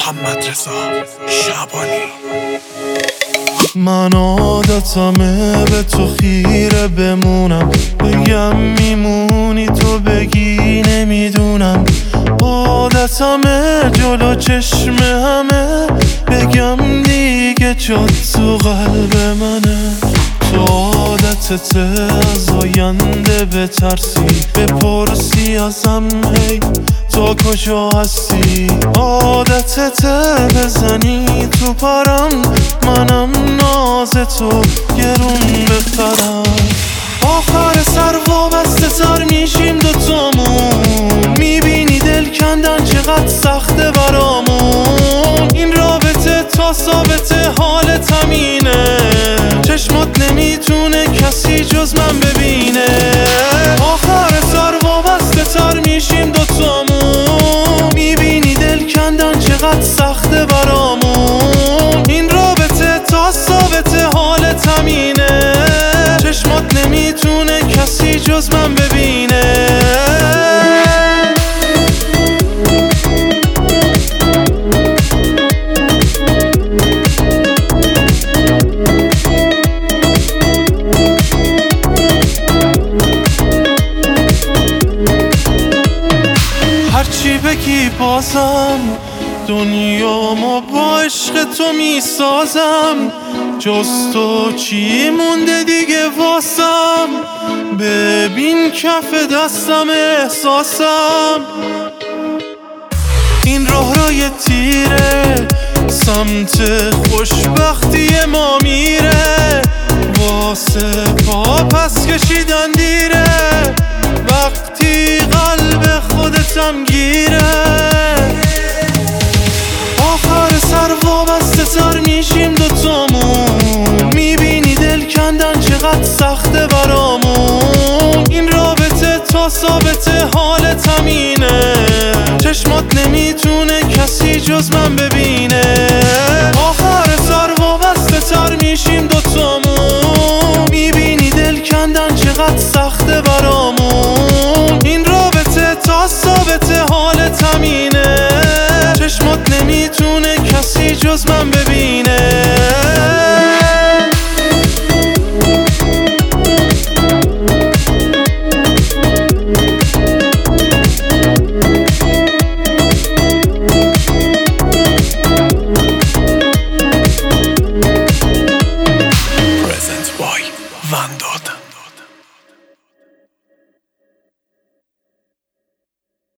محمد رضا شعبانی. من عادتمه به تو خیره بمونم، بگم میمونی تو بگی نمیدونم. عادتمه جلو چشم همه بگم دیگه جات تو قلب منه. تو عادتت از آینده بترسی، بپرسی ازم هی تو کجا هستی. عادتت بزنی تو پرم، منم ناز تو گرون بخرم. آخر سر وابسته تر میشیم دوتامون، میبینی دل کندن چقدر سخته برامون. این رابطه تا ثابته حالت همینه، چشمات نمیتونه کسی جز من ببینه. آخر سر وابسته تر میشیم دوتامون، میبینی دل کندن چقدر سخته برامون. این رابطه تا ثابته حالت همینه، چشمات نمیتونه کسی جز من ببینه. هرچی بگی بازم دنیامو با عشق تو میسازم. جز تو چی مونده دیگه واسم، ببین کف دستم احساسم. این راه تیره سمت خوشبختی ما میره، واسه پا پس کشیدن دیره. وقتی قلب خودتم گیره، آخر سر وابسته تر میشیم دوتامون، میبینی دل کندن چقدر سخته برامون. این رابطه تا ثابته حالت همینه، چشمات نمیتونه کسی جز من ببینه. آخر سر وابسته تر میشیم دوتامون، میبینی دل کندن چقدر سخته برامون. این رابطه تا ثابته حالت همینه، چشمات نمیتونه کسی جز من